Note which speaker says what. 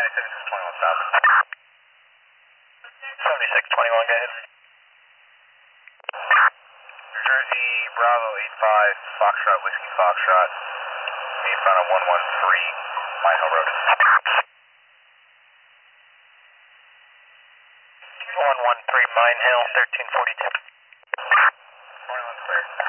Speaker 1: 7621 stop. 7621, go ahead. New Jersey, Bravo 85, Foxtrot, Whiskey Foxtrot, in front of 113 Mine Hill Road. 113 Mine Hill, 1342. 21 clear.